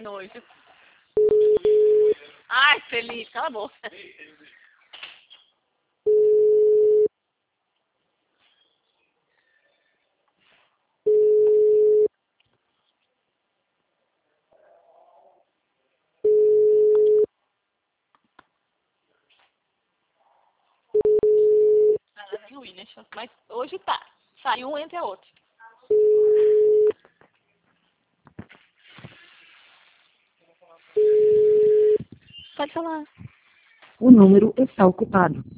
nojo. Ai, Felipe, cala a boca. Ela nem ruim, né? Mas hoje tá. Sai um, entra outro. Pode falar. O número está ocupado.